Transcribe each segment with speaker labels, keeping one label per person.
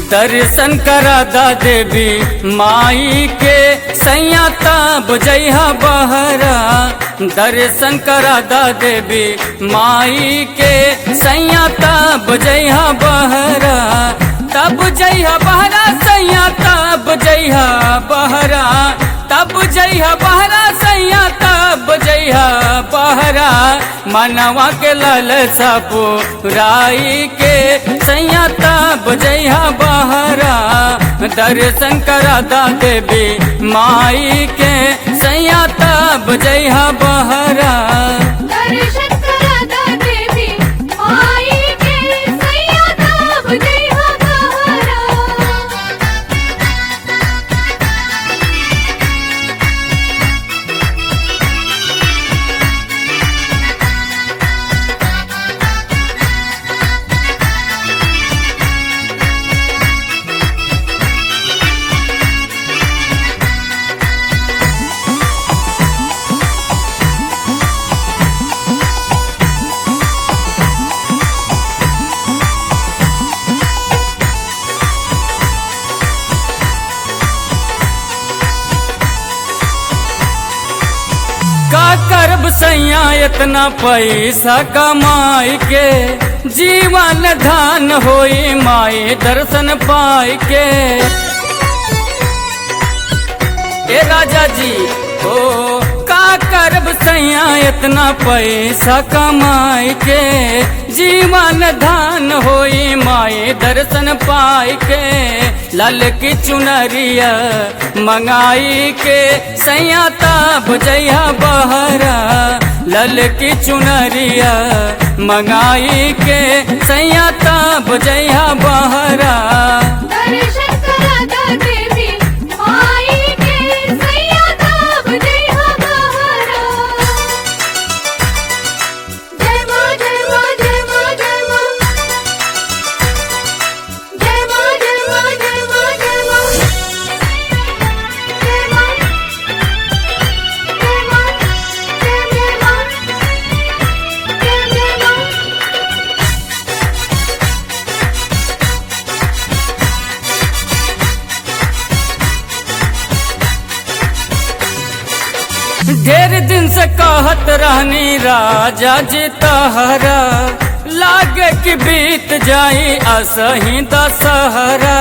Speaker 1: दर्शन करा दा देवी माई के सैया तब जइहा बहरा। दर्शन करा दा देवी माई के सैया तब जइहा बहरा। तब जइहा बहरा सैया तब जइहा बहरा। तब जइहा बहरा सैया तब जइहा बहरा। मनवा के लालसा पुराई के सैया तब जइहा बहरा। दर्शन करा दा देवी माई के सैया तब जइहा बहरा।
Speaker 2: दर्शन करा दा देवी माई के सैया तब जइहा बहरा।
Speaker 1: का करब सैया इतना पैसा कमाई के। जीवन धान होई माई दर्शन पाई के। ए राजा जी हो का करब सैया इतना पैसा कमाई के। जीवन धान होई माई दर्शन पाई के। लाल की चुनरिया मंगाई के सैया तब जइहा बहरा। लाल की चुनरिया मंगाई के सैया तब जइहा बहरा।
Speaker 2: दर्शन करा दा देवी माई के सैया तब जइहा बहरा। जय मां जय मां जय मां जय मां। जय मां जय मां जय मां जय मां। जय मां जय मां जय मां जय मां।
Speaker 1: ढेर दिन से कहत रहनी राजा जी तहरा। लागे कि बीत जाई असही दशहरा।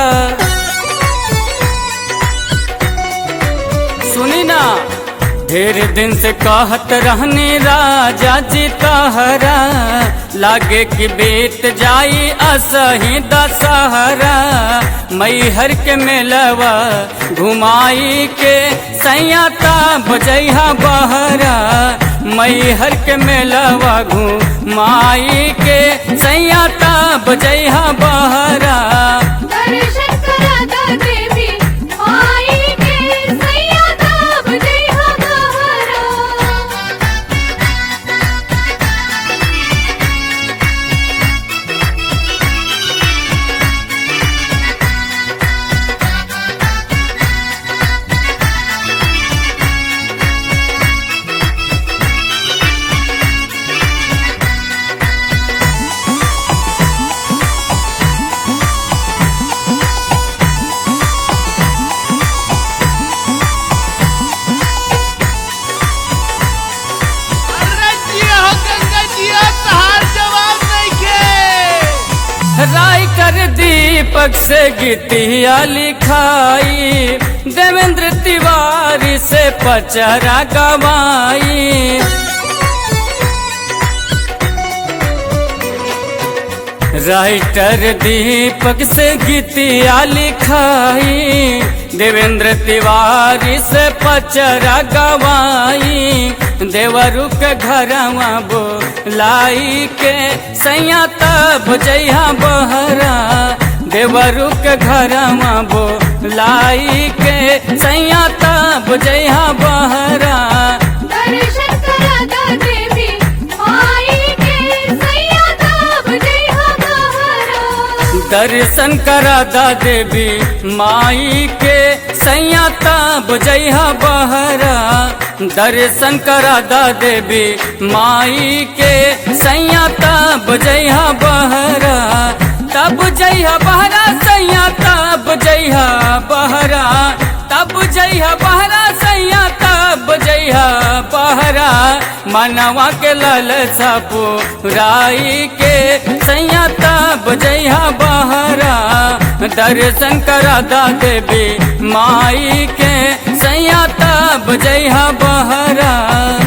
Speaker 1: सुनी ना ढेर दिन से कहत रहनी राजा जी तहरा। लागे कि बीत जाई असही दशहरा। मैहर के मेलवा घुमाई के सैया तब जइहा बहरा। मैहर के मेलवा घुमाई के सैया तब जइहा बहरा।
Speaker 2: दर्शन करा दा देवी माई के सैया तब जइहा बहरा।
Speaker 3: अरे जिया हो गंगा जिया तहार जवाब नइखे।
Speaker 1: राइटर दीपक से गीतिया लिखाई। देवेंद्र तिवारी से पचरा गवाई। राइटर दीपक से गीतिया लिखाई। देवेंद्र तिवारी से पचरा गवाई। देवरु के घरवा बोलाई के सैया तब जइहा बहरा। देवरु के घरवा बोलाई के सैया तब जइहा बहरा।
Speaker 2: दर्शन करा दा देवी माई के सैया तब जइहा बहरा।
Speaker 1: दर्शन करा दा देवी माई के सैया तब जइहा बहरा। दर्शन करा दा देवी माई के सैया तब जइहा बहरा। तब जइहा बहरा सैया तब मनवा के लालसा पुराई के सैया तब जइहा बहरा दर्शन करा दा देवी माई के सैया तब जइहा बहरा।